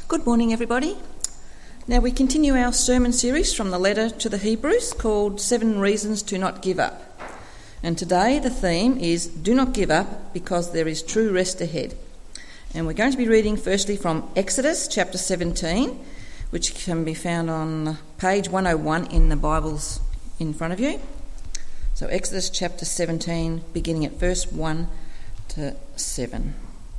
Good morning, everybody. Now we continue our sermon series from the letter to the Hebrews called 7 Reasons to Not Give Up. And today the theme is Do Not Give Up because there is true rest ahead. And we're going to be reading firstly from Exodus chapter 17, which can be found on page 101 in the Bibles in front of you. So Exodus chapter 17, beginning at verse 1 to 7.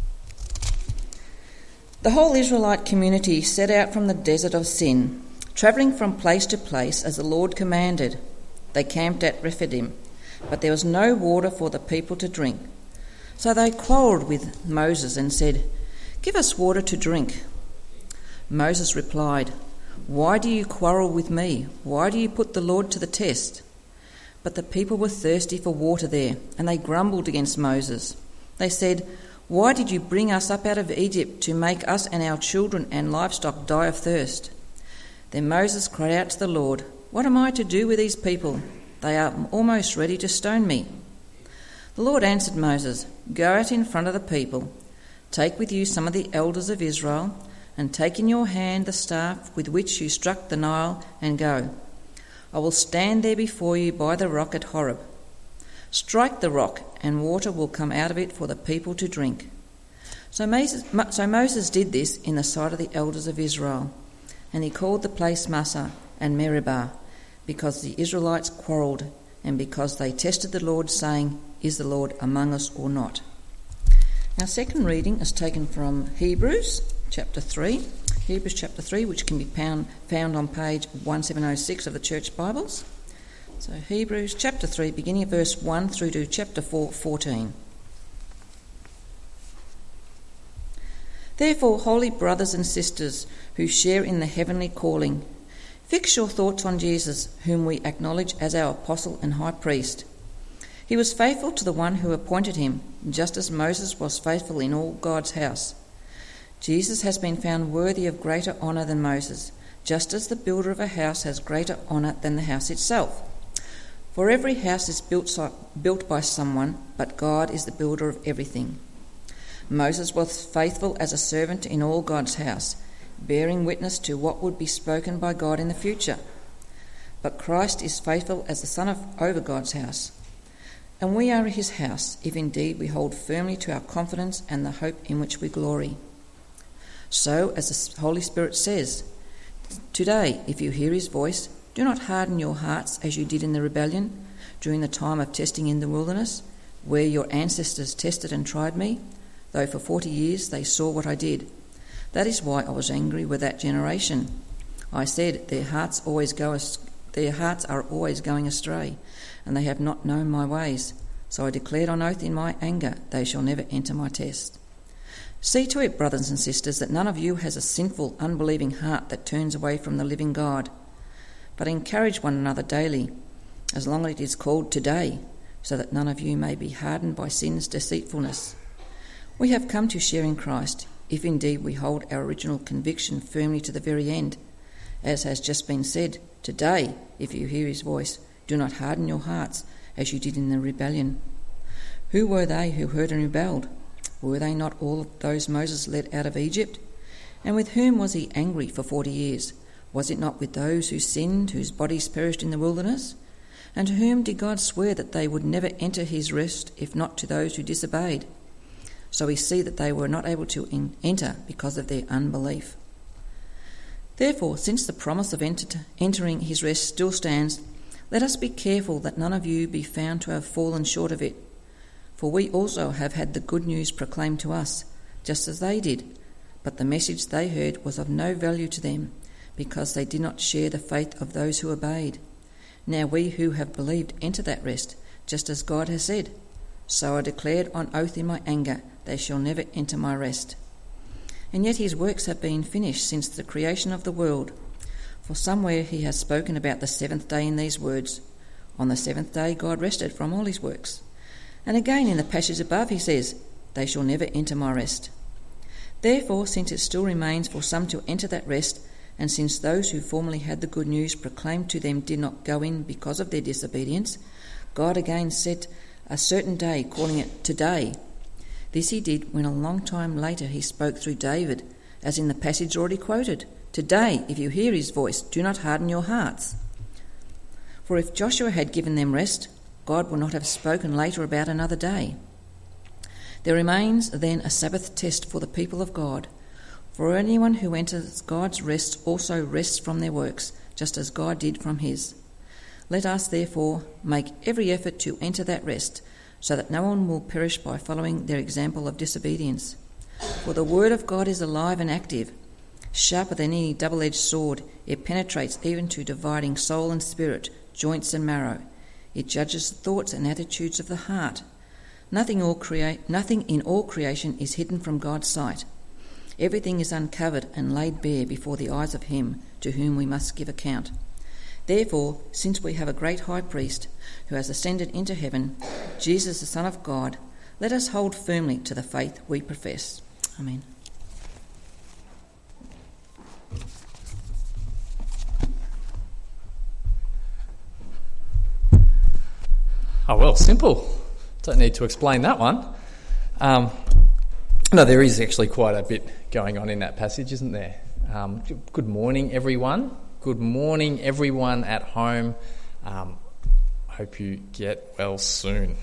The whole Israelite community set out from the desert of Sin, travelling from place to place as the Lord commanded. They camped at Rephidim, but there was no water for the people to drink. So they quarrelled with Moses and said, "Give us water to drink." Moses replied, "Why do you quarrel with me? Why do you put the Lord to the test?" But the people were thirsty for water there, and they grumbled against Moses. They said, "Why did you bring us up out of Egypt to make us and our children and livestock die of thirst?" Then Moses cried out to the Lord, "What am I to do with these people? They are almost ready to stone me." The Lord answered Moses, "Go out in front of the people. Take with you some of the elders of Israel, and take in your hand the staff with which you struck the Nile, and go. I will stand there before you by the rock at Horeb. Strike the rock, and water will come out of it for the people to drink." So Moses did this in the sight of the elders of Israel, and he called the place Massah and Meribah, because the Israelites quarrelled, and because they tested the Lord, saying, "Is the Lord among us or not?" Our second reading is taken from Hebrews chapter 3, which can be found on page 1706 of the Church Bibles. So Hebrews chapter 3, beginning at verse 1 through to chapter 4, 14. "Therefore, holy brothers and sisters who share in the heavenly calling, fix your thoughts on Jesus, whom we acknowledge as our apostle and high priest. He was faithful to the one who appointed him, just as Moses was faithful in all God's house. Jesus has been found worthy of greater honour than Moses, just as the builder of a house has greater honour than the house itself. For every house is built by someone, but God is the builder of everything. Moses was faithful as a servant in all God's house, bearing witness to what would be spoken by God in the future. But Christ is faithful as the son over God's house. And we are his house, if indeed we hold firmly to our confidence and the hope in which we glory. So, as the Holy Spirit says, today, if you hear his voice, do not harden your hearts as you did in the rebellion during the time of testing in the wilderness, where your ancestors tested and tried me, though for 40 years they saw what I did. That is why I was angry with that generation. I said, their hearts are always going astray, and they have not known my ways. So I declared on oath in my anger, they shall never enter my test. See to it, brothers and sisters, that none of you has a sinful, unbelieving heart that turns away from the living God. But encourage one another daily, as long as it is called today, so that none of you may be hardened by sin's deceitfulness. We have come to share in Christ, if indeed we hold our original conviction firmly to the very end. As has just been said, today, if you hear his voice, do not harden your hearts as you did in the rebellion. Who were they who heard and rebelled? Were they not all those Moses led out of Egypt? And with whom was he angry for 40 years? Was it not with those who sinned, whose bodies perished in the wilderness? And to whom did God swear that they would never enter his rest, if not to those who disobeyed? So we see that they were not able to enter because of their unbelief. Therefore, since the promise of entering his rest still stands, let us be careful that none of you be found to have fallen short of it. For we also have had the good news proclaimed to us, just as they did. But the message they heard was of no value to them, because they did not share the faith of those who obeyed. Now we who have believed enter that rest, just as God has said. So I declared on oath in my anger, they shall never enter my rest. And yet his works have been finished since the creation of the world. For somewhere he has spoken about the seventh day in these words, on the seventh day God rested from all his works. And again in the passage above he says, they shall never enter my rest. Therefore, since it still remains for some to enter that rest, and since those who formerly had the good news proclaimed to them did not go in because of their disobedience, God again set a certain day, calling it today. This he did when a long time later he spoke through David, as in the passage already quoted. Today, if you hear his voice, do not harden your hearts. For if Joshua had given them rest, God would not have spoken later about another day. There remains then a Sabbath test for the people of God. For anyone who enters God's rest also rests from their works, just as God did from his. Let us therefore make every effort to enter that rest, so that no one will perish by following their example of disobedience. For the word of God is alive and active, sharper than any double-edged sword. It penetrates even to dividing soul and spirit, joints and marrow. It judges the thoughts and attitudes of the heart. Nothing in all creation is hidden from God's sight. Everything is uncovered and laid bare before the eyes of him to whom we must give account. Therefore, since we have a great high priest who has ascended into heaven, Jesus the Son of God, let us hold firmly to the faith we profess. Amen. Oh, well, simple. Don't need to explain that one. No, there is actually quite a bit going on in that passage, isn't there? Good morning, everyone. Good morning, everyone at home. Hope you get well soon.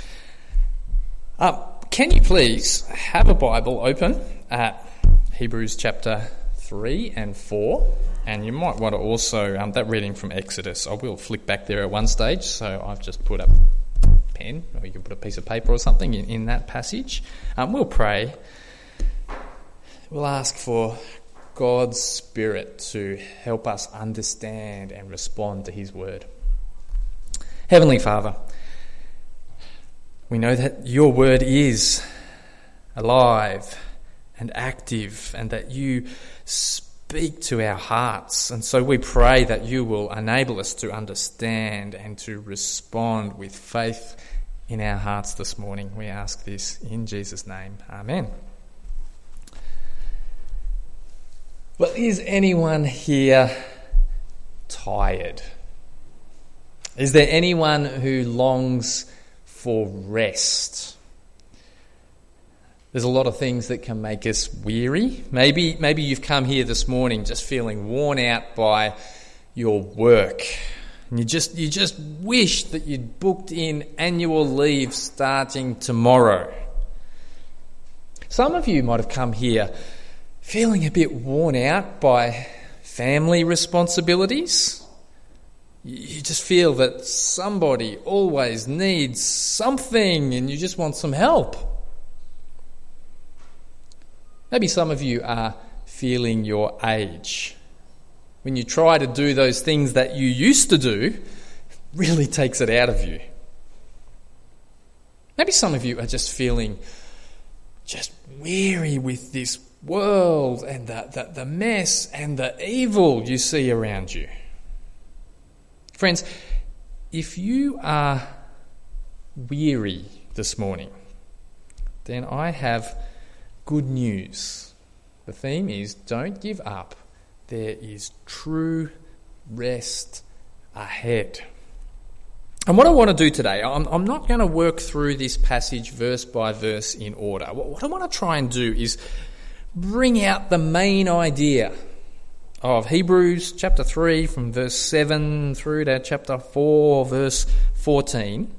Can you please have a Bible open at Hebrews chapter 3 and 4? And you might want to also, that reading from Exodus, I will flick back there at one stage, so I've just put a pen, or you can put a piece of paper or something in that passage. We'll pray. We'll ask for God's Spirit to help us understand and respond to his word. Heavenly Father, we know that your word is alive and active and that you speak to our hearts. And so we pray that you will enable us to understand and to respond with faith in our hearts this morning. We ask this in Jesus' name. Amen. Well, is anyone here tired? Is there anyone who longs for rest? There's a lot of things that can make us weary. Maybe you've come here this morning just feeling worn out by your work. And you just wish that you'd booked in annual leave starting tomorrow. Some of you might have come here feeling a bit worn out by family responsibilities. You just feel that somebody always needs something and you just want some help. Maybe some of you are feeling your age. When you try to do those things that you used to do, it really takes it out of you. Maybe some of you are just feeling just weary with this world and the mess and the evil you see around you. Friends, if you are weary this morning, then I have good news. The theme is don't give up. There is true rest ahead. And what I want to do today, I'm not going to work through this passage verse by verse in order. What I want to try and do is bring out the main idea of Hebrews chapter 3 from verse 7 through to chapter 4 verse 14.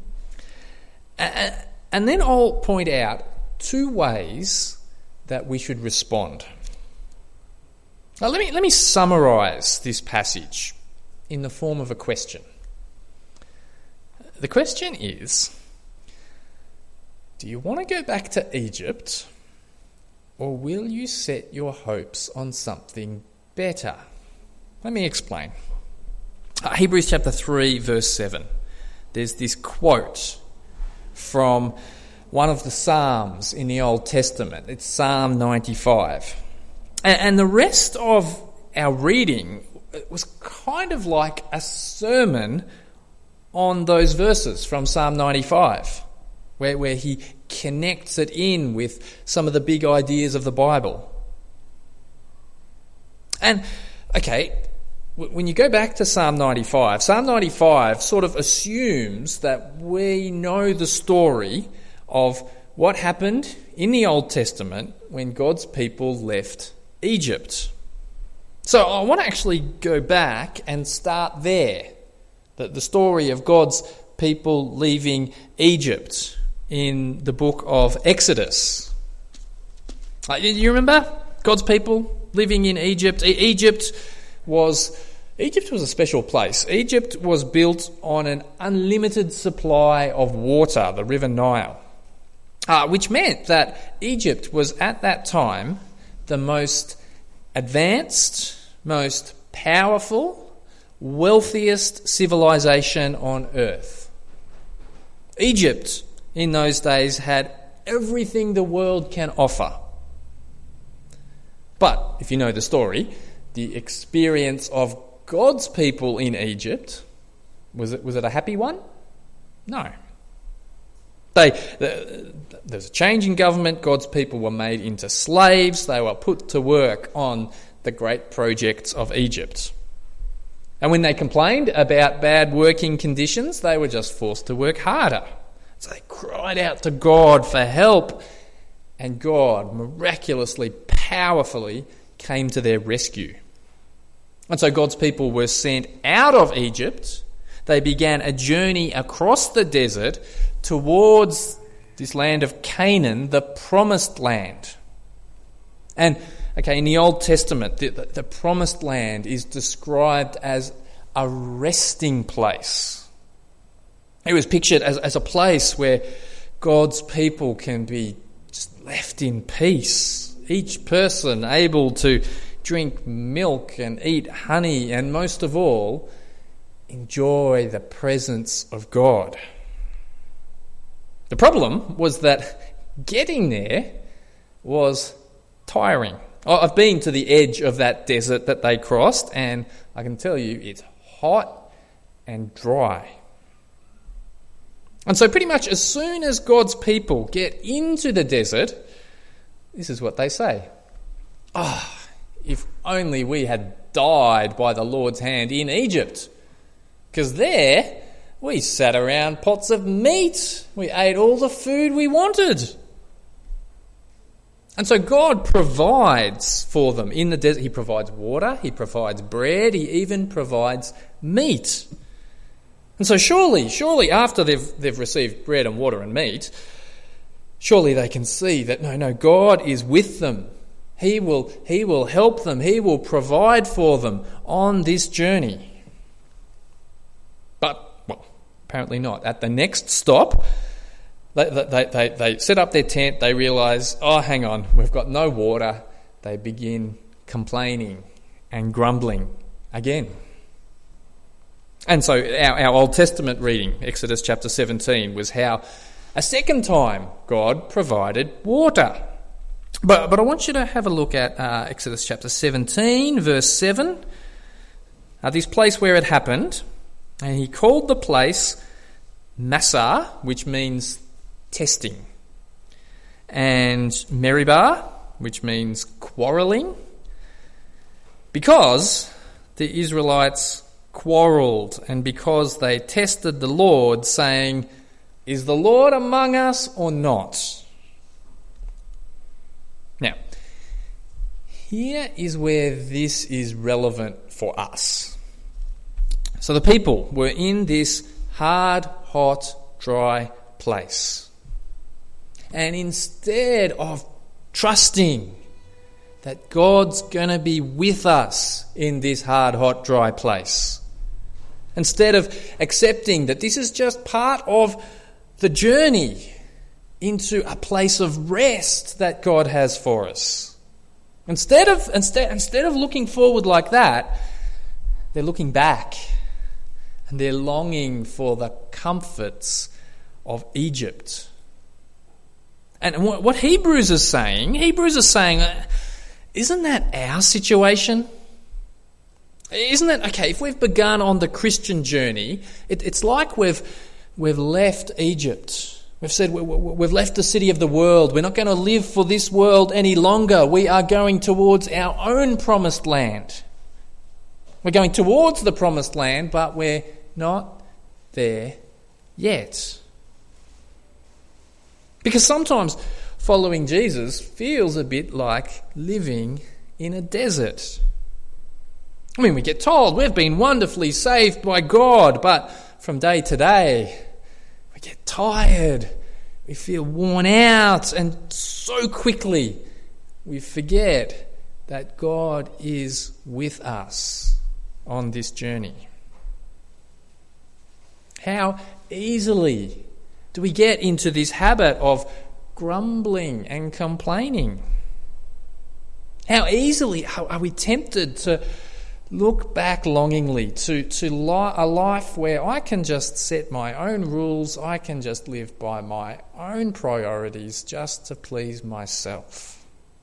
And then I'll point out two ways that we should respond. Now let me summarise this passage in the form of a question. The question is, do you want to go back to Egypt, or will you set your hopes on something better? Let me explain. Hebrews chapter 3 verse 7. There's this quote from one of the Psalms in the Old Testament. It's Psalm 95. And the rest of our reading was kind of like a sermon on those verses from Psalm 95, where he connects it in with some of the big ideas of the Bible. And, okay, when you go back to Psalm 95 sort of assumes that we know the story of what happened in the Old Testament when God's people left Egypt. So I want to actually go back and start there. The story of God's people leaving Egypt in the book of Exodus. You remember God's people living in Egypt? Egypt was a special place. Egypt was built on an unlimited supply of water, the River Nile, which meant that Egypt was at that time the most advanced, most powerful, wealthiest civilization on earth. Egypt in those days had everything the world can offer. But if you know the story, the experience of God's people in Egypt, was it a happy one? No. There was a change in government. God's people were made into slaves. They were put to work on the great projects of Egypt. And when they complained about bad working conditions, they were just forced to work harder. So they cried out to God for help, and God miraculously, powerfully came to their rescue. And so God's people were sent out of Egypt. They began a journey across the desert towards this land of Canaan, the promised land. And in the Old Testament, the promised land is described as a resting place. It was pictured as a place where God's people can be just left in peace. Each person able to drink milk and eat honey, and most of all, enjoy the presence of God. The problem was that getting there was tiring. I've been to the edge of that desert that they crossed, and I can tell you it's hot and dry. And so pretty much as soon as God's people get into the desert, this is what they say. If only we had died by the Lord's hand in Egypt. Because there, we sat around pots of meat. We ate all the food we wanted. And so God provides for them in the desert. He provides water, He provides bread, He even provides meat. And so surely after they've received bread and water and meat, surely they can see that no, God is with them. He will help them. He will provide for them on this journey. But, apparently not. At the next stop, they set up their tent. They realise, hang on, we've got no water. They begin complaining and grumbling again. And so our Old Testament reading, Exodus chapter 17, was how a second time God provided water. But I want you to have a look at Exodus chapter 17, verse 7. This place where it happened, and He called the place Massah, which means testing, and Meribah, which means quarrelling, because the Israelites quarrelled and because they tested the Lord, saying, "Is the Lord among us or not?" Now, here is where this is relevant for us. So the people were in this hard, hot, dry place. And instead of trusting that God's going to be with us in this hard, hot, dry place, instead of accepting that this is just part of the journey into a place of rest that God has for us, instead of looking forward like that, they're looking back and they're longing for the comforts of Egypt. And what Hebrews is saying, isn't that our situation? Isn't that, if we've begun on the Christian journey, it's like we've left Egypt. We've said we've left the city of the world. We're not going to live for this world any longer. We are going towards our own promised land. We're going towards the promised land, but we're not there yet. Because sometimes following Jesus feels a bit like living in a desert. I mean, we get told we've been wonderfully saved by God, but from day to day, we get tired, we feel worn out, and so quickly we forget that God is with us on this journey. How easily do we get into this habit of grumbling and complaining? How easily are we tempted to look back longingly to a life where I can just set my own rules, I can just live by my own priorities just to please myself.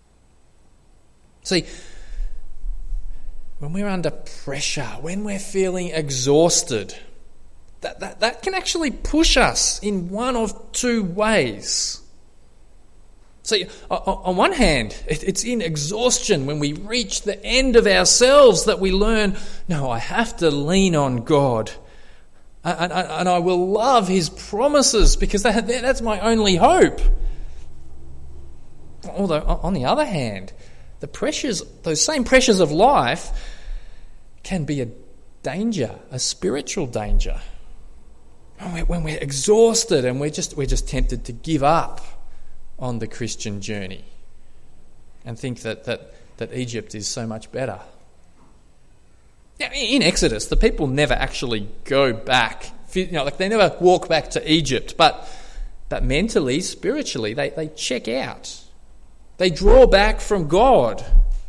See, when we're under pressure, when we're feeling exhausted, that can actually push us in one of two ways. See, on one hand, it's in exhaustion when we reach the end of ourselves that we learn, no, I have to lean on God. And I will love His promises because that's my only hope. Although, on the other hand, those same pressures of life can be a danger, a spiritual danger. When we're exhausted and we're just tempted to give up on the Christian journey and think that Egypt is so much better. Now, in Exodus, the people never actually go back. They never walk back to Egypt, but mentally, spiritually, they check out. They draw back from God.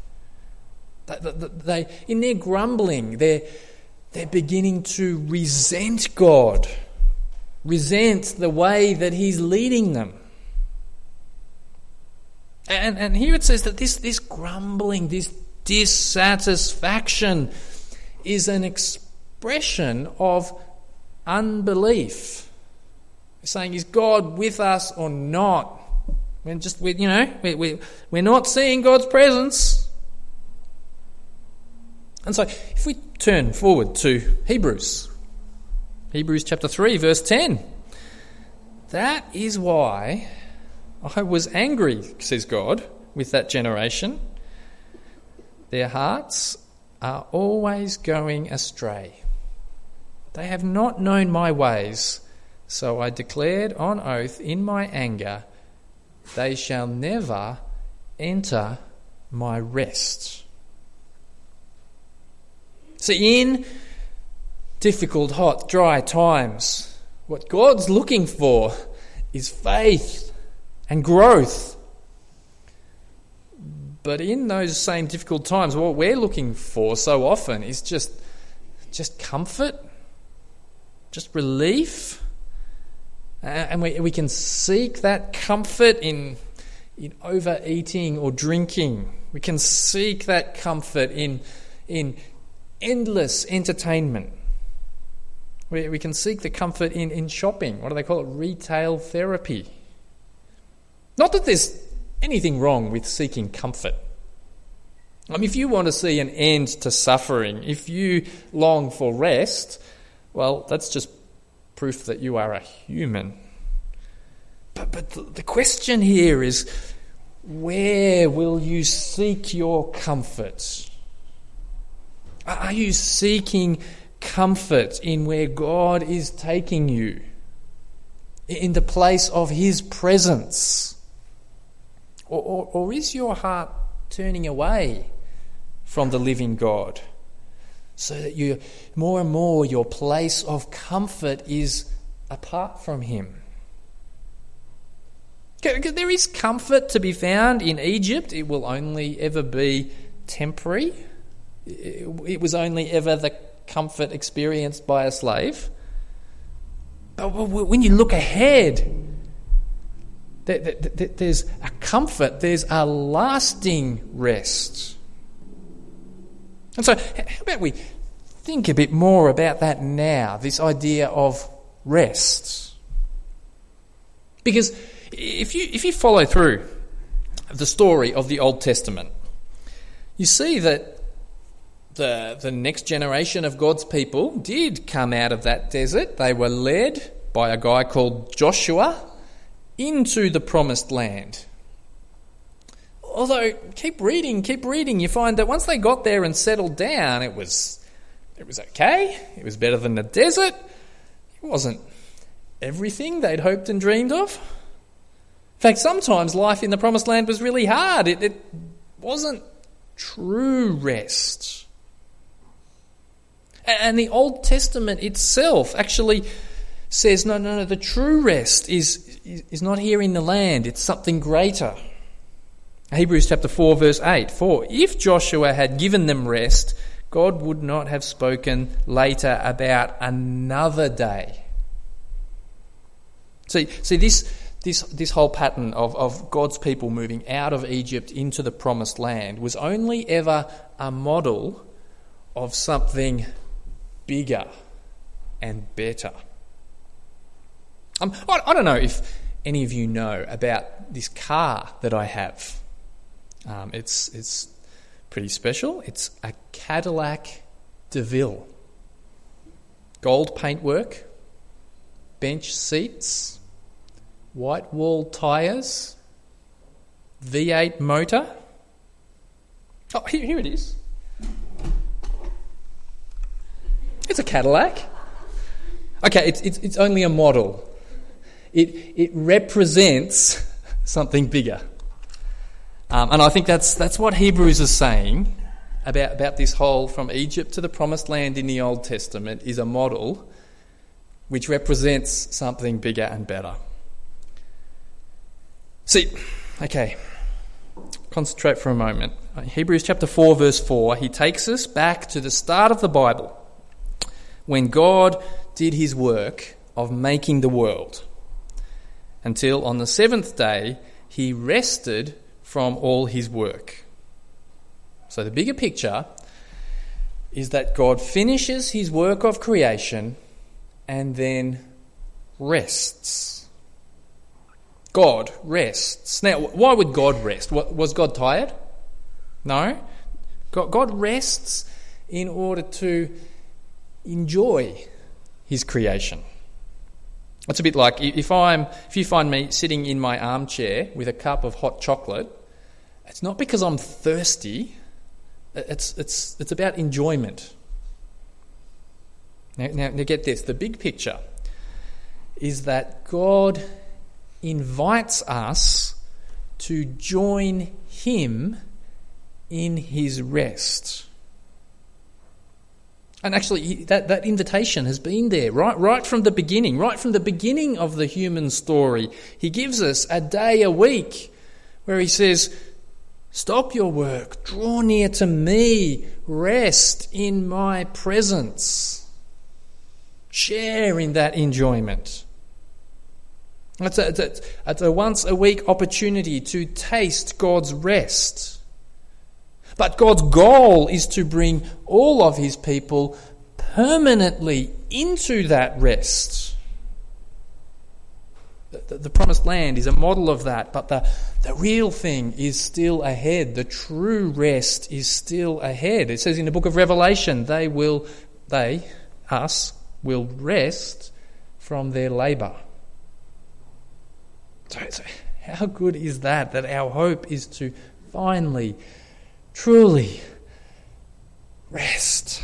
They in their grumbling, they're beginning to resent God, resent the way that He's leading them. And here it says that this grumbling, this dissatisfaction is an expression of unbelief. It's saying, is God with us or not? We're not seeing God's presence. And so if we turn forward to Hebrews chapter 3, verse 10, that is why I was angry, says God, with that generation. Their hearts are always going astray. They have not known my ways, so I declared on oath in my anger, they shall never enter my rest. See, in difficult, hot, dry times, what God's looking for is faith and growth. But in those same difficult times, what we're looking for so often is just comfort, just relief. And we can seek that comfort in overeating or drinking. We can seek that comfort in endless entertainment. We can seek the comfort in shopping. What do they call it? Retail therapy. Not that there's anything wrong with seeking comfort. I mean, if you want to see an end to suffering, if you long for rest, well, that's just proof that you are a human. But the question here is, where will you seek your comfort? Are you seeking comfort in where God is taking you? In the place of His presence? Or is your heart turning away from the living God so that you more and more your place of comfort is apart from Him? There is comfort to be found in Egypt. It will only ever be temporary. It was only ever the comfort experienced by a slave. But when you look ahead, there's a comfort, there's a lasting rest. And so how about we think a bit more about that now, this idea of rest? Because if you follow through the story of the Old Testament, you see that the next generation of God's people did come out of that desert. They were led by a guy called Joshua into the promised land. Although, keep reading, you find that once they got there and settled down, it was okay. It was better than the desert. It wasn't everything they'd hoped and dreamed of. In fact, sometimes life in the Promised Land was really hard. It wasn't true rest. And the Old Testament itself actually says, no, the true rest is not here in the land, it's something greater. Hebrews chapter 4 verse 8, "For if Joshua had given them rest, God would not have spoken later about another day." See this whole pattern of God's people moving out of Egypt into the Promised Land was only ever a model of something bigger and better. I don't know if any of you know about this car that I have. It's pretty special. It's a Cadillac DeVille. Gold paintwork, bench seats, white wall tyres, V8 motor. Oh, here it is. It's a Cadillac. Okay, it's only a model. It represents something bigger. And I think that's what Hebrews is saying about this whole from Egypt to the Promised Land in the Old Testament is a model which represents something bigger and better. See, okay, concentrate for a moment. Hebrews chapter 4 verse 4, he takes us back to the start of the Bible when God did his work of making the world until on the seventh day he rested from all his work. So the bigger picture is that God finishes his work of creation and then rests. God rests. Now, why would God rest? Was God tired? No. God rests in order to enjoy his creation. It's a bit like if you find me sitting in my armchair with a cup of hot chocolate, it's not because I'm thirsty. It's about enjoyment. Now get this. The big picture is that God invites us to join him in his rest. And actually, that invitation has been there right from the beginning, right from the beginning of the human story. He gives us a day a week where he says, stop your work, draw near to me, rest in my presence. Share in that enjoyment. It's a once a week opportunity to taste God's rest. But God's goal is to bring all of his people permanently into that rest. The Promised Land is a model of that, but the real thing is still ahead. The true rest is still ahead. It says in the book of Revelation, us, will rest from their labour. So how good is that our hope is to finally, truly rest.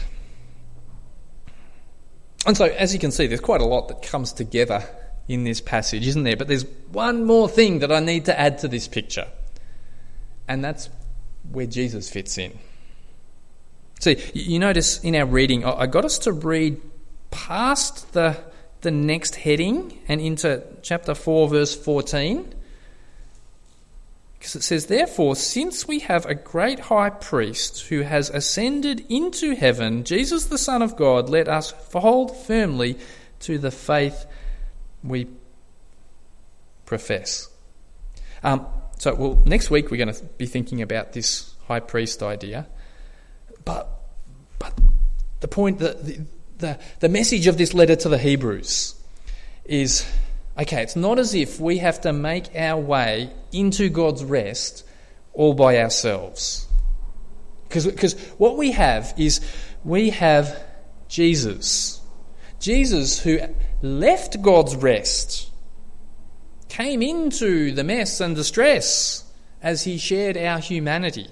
And so, as you can see, there's quite a lot that comes together in this passage, isn't there? But there's one more thing that I need to add to this picture, and that's where Jesus fits in. See, you notice in our reading, I got us to read past the next heading and into chapter 4, verse 14. Because it says, therefore, since we have a great high priest who has ascended into heaven, Jesus the Son of God, let us hold firmly to the faith we profess. Next week we're going to be thinking about this high priest idea. But the point, the message of this letter to the Hebrews is, okay, it's not as if we have to make our way into God's rest all by ourselves. Because what we have is, we have Jesus. Jesus who left God's rest, came into the mess and distress, as he shared our humanity.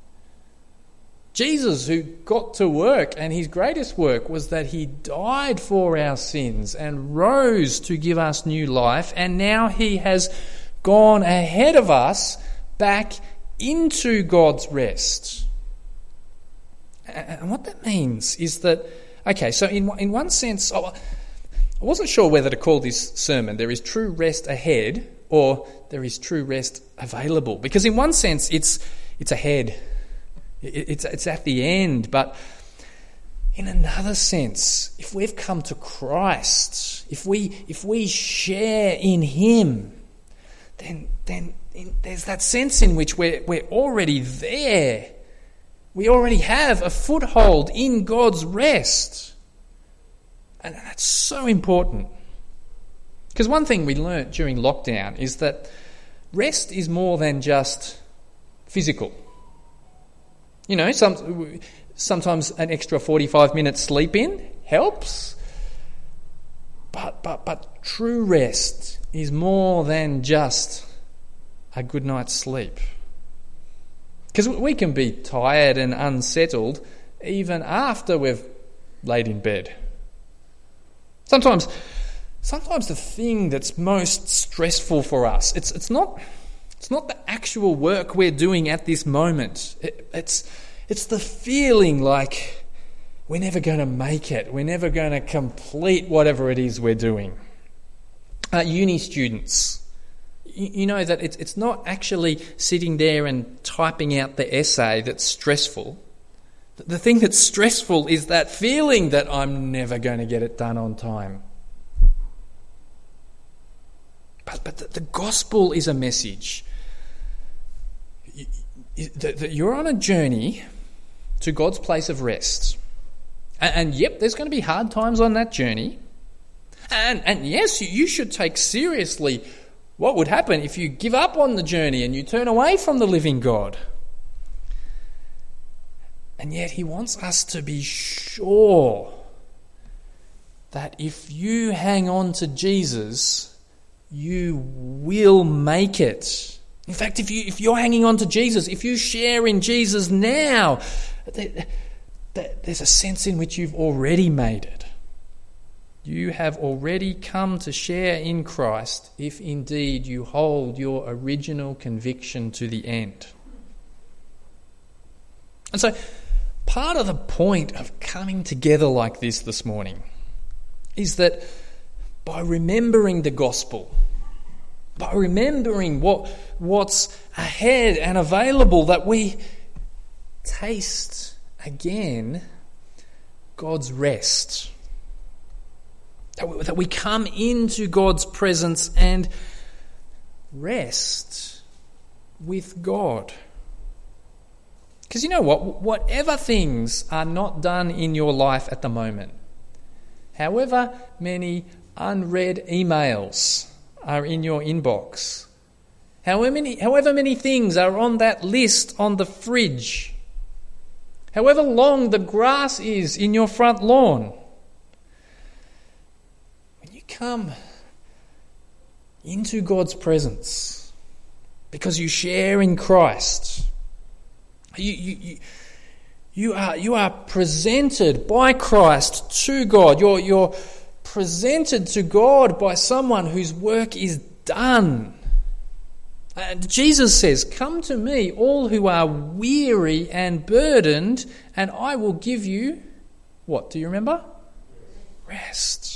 Jesus, who got to work, and his greatest work was that he died for our sins and rose to give us new life, and now he has gone ahead of us back into God's rest. And what that means is that, okay, so in one sense, I wasn't sure whether to call this sermon, "There is true rest ahead," or "There is true rest available." Because in one sense, it's ahead. It's at the end. But in another sense, if we've come to Christ, if we share in him, then there's that sense in which we're already there. We already have a foothold in God's rest. And that's so important. Because one thing we learnt during lockdown is that rest is more than just physical. You know, sometimes an extra 45 minutes sleep in helps. But true rest is more than just a good night's sleep. Because we can be tired and unsettled even after we've laid in bed. Sometimes the thing that's most stressful for us, it's not the actual work we're doing at this moment. It's the feeling like we're never going to make it. We're never going to complete whatever it is we're doing. Uni students, you know that it's not actually sitting there and typing out the essay that's stressful. The thing that's stressful is that feeling that I'm never going to get it done on time. But the gospel is a message that you're on a journey to God's place of rest. And yep, there's going to be hard times on that journey. And yes, you should take seriously what would happen if you give up on the journey and you turn away from the living God. And yet he wants us to be sure that if you hang on to Jesus, you will make it. In fact, if you're hanging on to Jesus, if you share in Jesus now, there's a sense in which you've already made it. You have already come to share in Christ if indeed you hold your original conviction to the end. And so part of the point of coming together like this morning is that by remembering the gospel, by remembering what's ahead and available, that we taste again God's rest. That we come into God's presence and rest with God. Because you know what? Whatever things are not done in your life at the moment, however many unread emails are in your inbox, however many things are on that list on the fridge, however long the grass is in your front lawn, when you come into God's presence because you share in Christ, you are presented by Christ to God. You're presented to God by someone whose work is done. Jesus says, "Come to me, all who are weary and burdened, and I will give you," what, do you remember? Rest.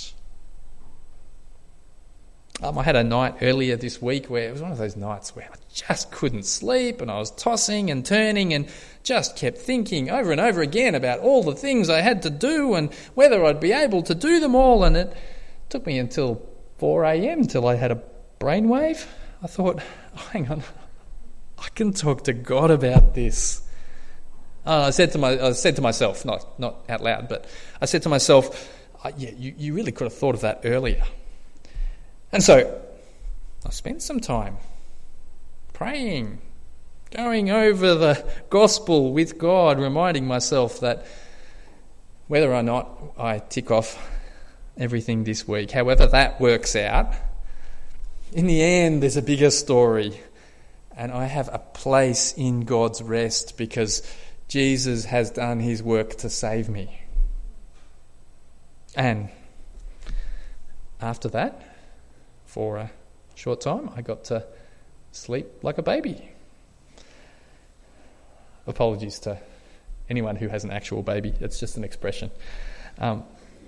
I had a night earlier this week where it was one of those nights where I just couldn't sleep, and I was tossing and turning and just kept thinking over and over again about all the things I had to do and whether I'd be able to do them all. And it took me until 4 a.m. till I had a brainwave. I thought, hang on, I can talk to God about this. I said to myself, not out loud, but I said to myself, you really could have thought of that earlier. And so I spent some time praying, going over the gospel with God, reminding myself that whether or not I tick off everything this week, however that works out, in the end there's a bigger story, and I have a place in God's rest because Jesus has done his work to save me. And after that, for a short time, I got to sleep like a baby. Apologies to anyone who has an actual baby. It's just an expression. I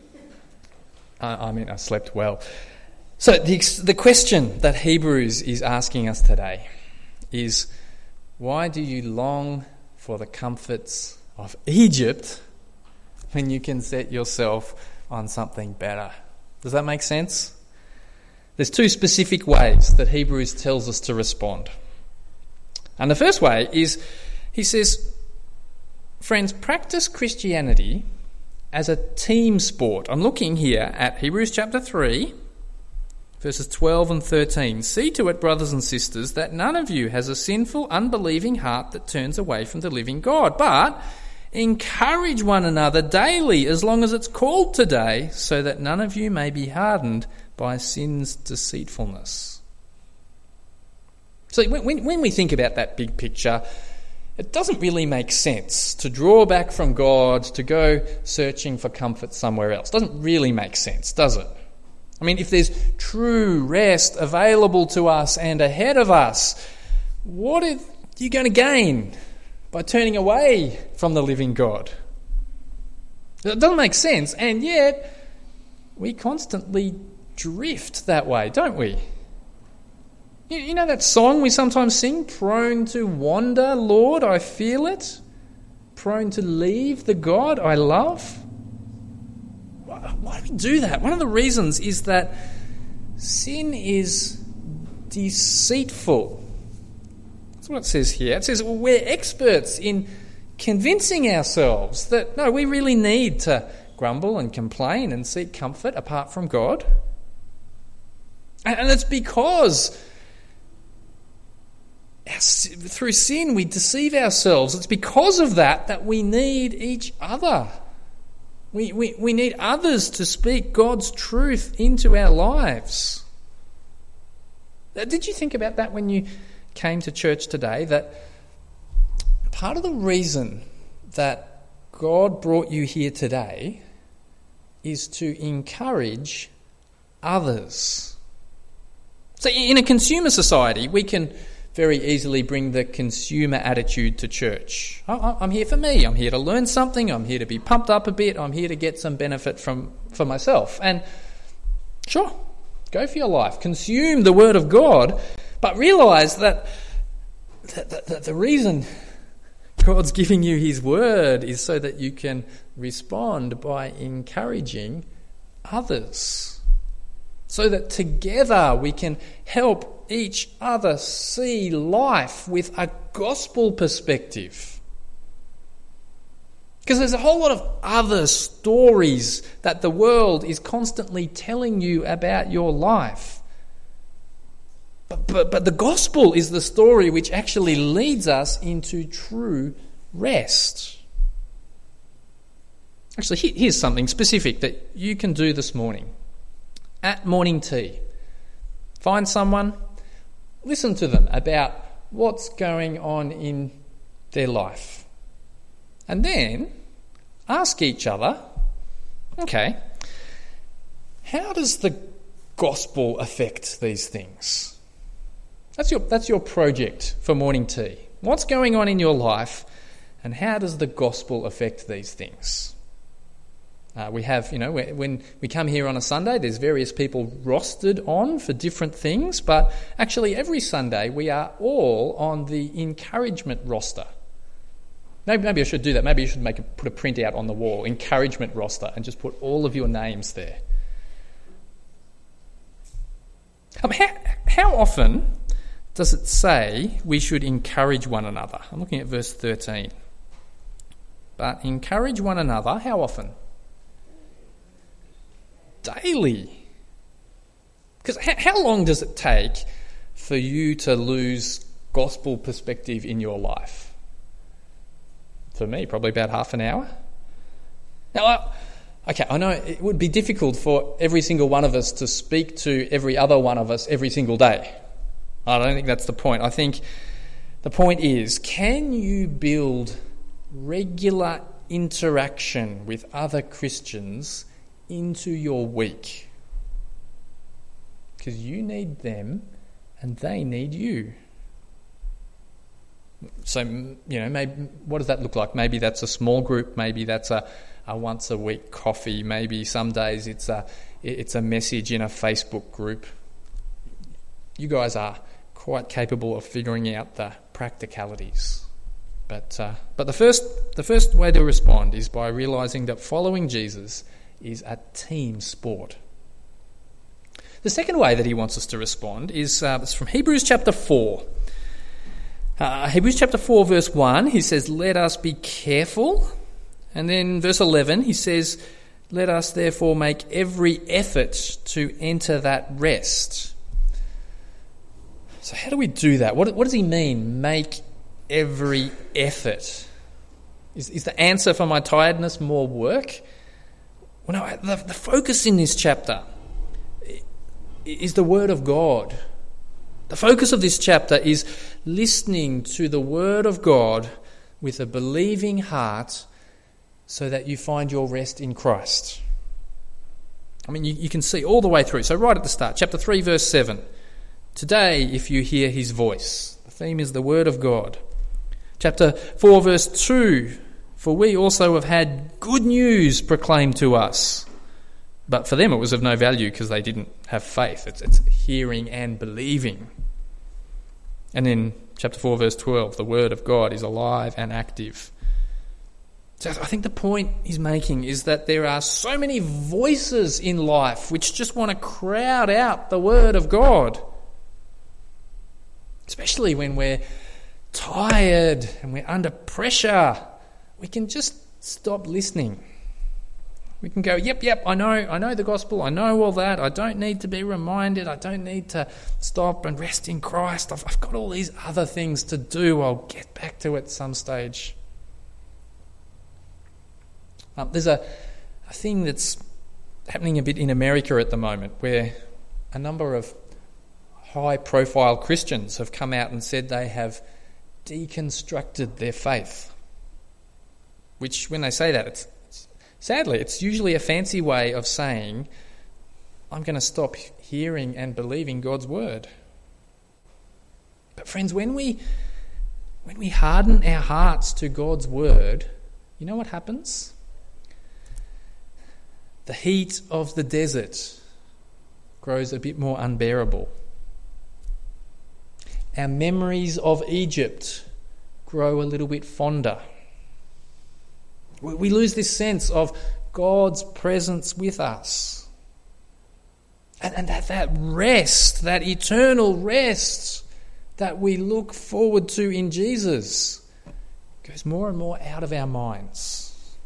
slept well. So the question that Hebrews is asking us today is, why do you long for the comforts of Egypt when you can set yourself on something better? Does that make sense? There's two specific ways that Hebrews tells us to respond. And the first way is, he says, friends, practice Christianity as a team sport. I'm looking here at Hebrews chapter 3, verses 12 and 13. See to it, brothers and sisters, that none of you has a sinful, unbelieving heart that turns away from the living God, but encourage one another daily as long as it's called today, so that none of you may be hardened by sin's deceitfulness. So when we think about that big picture, it doesn't really make sense to draw back from God to go searching for comfort somewhere else. It doesn't really make sense, does it? I mean, if there's true rest available to us and ahead of us, what are you going to gain by turning away from the living God? It doesn't make sense, and yet we constantly drift that way, don't we? You know that song we sometimes sing, prone to wander, Lord, I feel it, prone to leave the God I love? Why do we do that? One of the reasons is that sin is deceitful. That's what it says here. It says we're experts in convincing ourselves that, no, we really need to grumble and complain and seek comfort apart from God. And it's because through sin we deceive ourselves. It's because of that we need each other. We need others to speak God's truth into our lives. Did you think about that when you came to church today? That part of the reason that God brought you here today is to encourage others. So in a consumer society, we can very easily bring the consumer attitude to church. I'm here for me. I'm here to learn something. I'm here to be pumped up a bit. I'm here to get some benefit for myself. And sure, go for your life. Consume the Word of God, but realise that the reason God's giving you His Word is so that you can respond by encouraging others, so that together we can help each other see life with a gospel perspective. Because there's a whole lot of other stories that the world is constantly telling you about your life. But the gospel is the story which actually leads us into true rest. Actually, here's something specific that you can do this morning. At morning tea, find someone, listen to them about what's going on in their life. And then ask each other, okay, how does the gospel affect these things? That's your project for morning tea. What's going on in your life and how does the gospel affect these things? We have, when we come here on a Sunday, there's various people rostered on for different things, but actually every Sunday we are all on the encouragement roster. Maybe I should do that. Maybe you should put a print out on the wall, encouragement roster, and just put all of your names there. How often does it say we should encourage one another? I'm looking at verse 13. But encourage one another, how often? Daily. Because how long does it take for you to lose gospel perspective in your life? For me, probably about half an hour. Now, I know it would be difficult for every single one of us to speak to every other one of us every single day. I don't think that's the point. I think The point is, can you build regular interaction with other Christians into your week? Because you need them and they need you. So, maybe what does that look like? Maybe that's a small group, maybe that's a once a week coffee, maybe some days it's a message in a Facebook group. You guys are quite capable of figuring out the practicalities. But the first way to respond is by realising that following Jesus is a team sport. The second way that he wants us to respond is from Hebrews chapter 4. Hebrews chapter 4 verse 1, he says, "Let us be careful." And then verse 11, he says, "Let us therefore make every effort to enter that rest." So how do we do that? What does he mean, make every effort? Is the answer for my tiredness more work? Well, no, the focus in this chapter is the Word of God. The focus of this chapter is listening to the Word of God with a believing heart so that you find your rest in Christ. I mean, you can see all the way through. So right at the start, chapter 3, verse 7. "Today, if you hear his voice." The theme is the Word of God. Chapter 4, verse 2. "For we also have had good news proclaimed to us." But for them it was of no value because they didn't have faith. It's hearing and believing. And then chapter 4, verse 12. "The Word of God is alive and active." So I think the point he's making is that there are so many voices in life which just want to crowd out the Word of God. Especially when we're tired and we're under pressure, we can just stop listening. We can go, yep, I know the gospel, I know all that, I don't need to be reminded, I don't need to stop and rest in Christ, I've got all these other things to do, I'll get back to it some stage. There's a thing that's happening a bit in America at the moment where a number of high-profile Christians have come out and said they have deconstructed their faith. Which, when they say that, sadly, it's usually a fancy way of saying, I'm going to stop hearing and believing God's word. But friends, when we harden our hearts to God's word, you know what happens? The heat of the desert grows a bit more unbearable. Our memories of Egypt grow a little bit fonder. We lose this sense of God's presence with us. And that rest, that eternal rest that we look forward to in Jesus goes more and more out of our minds.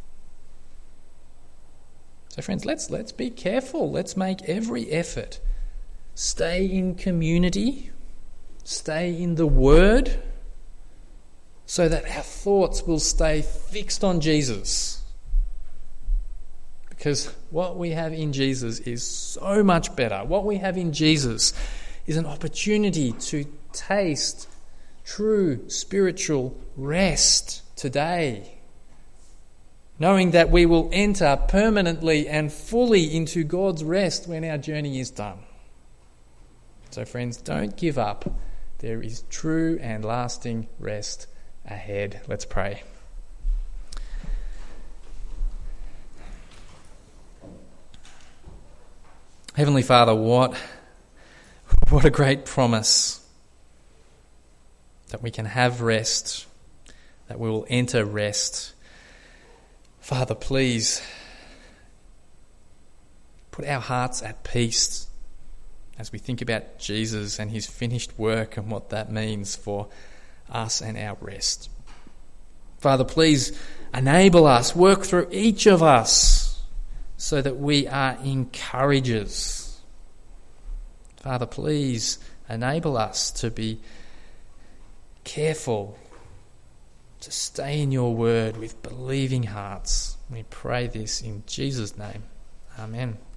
So friends, let's be careful. Let's make every effort. Stay in community. Stay in the Word, so that our thoughts will stay fixed on Jesus. Because what we have in Jesus is so much better. What we have in Jesus is an opportunity to taste true spiritual rest today, knowing that we will enter permanently and fully into God's rest when our journey is done. So friends, don't give up. There is true and lasting rest ahead. Let's pray. Heavenly Father, what a great promise that we can have rest, that we will enter rest. Father, please put our hearts at peace as we think about Jesus and his finished work and what that means for us and our rest. Father, please enable us, work through each of us so that we are encouragers. Father, please enable us to be careful, to stay in your word with believing hearts. We pray this in Jesus' name. Amen.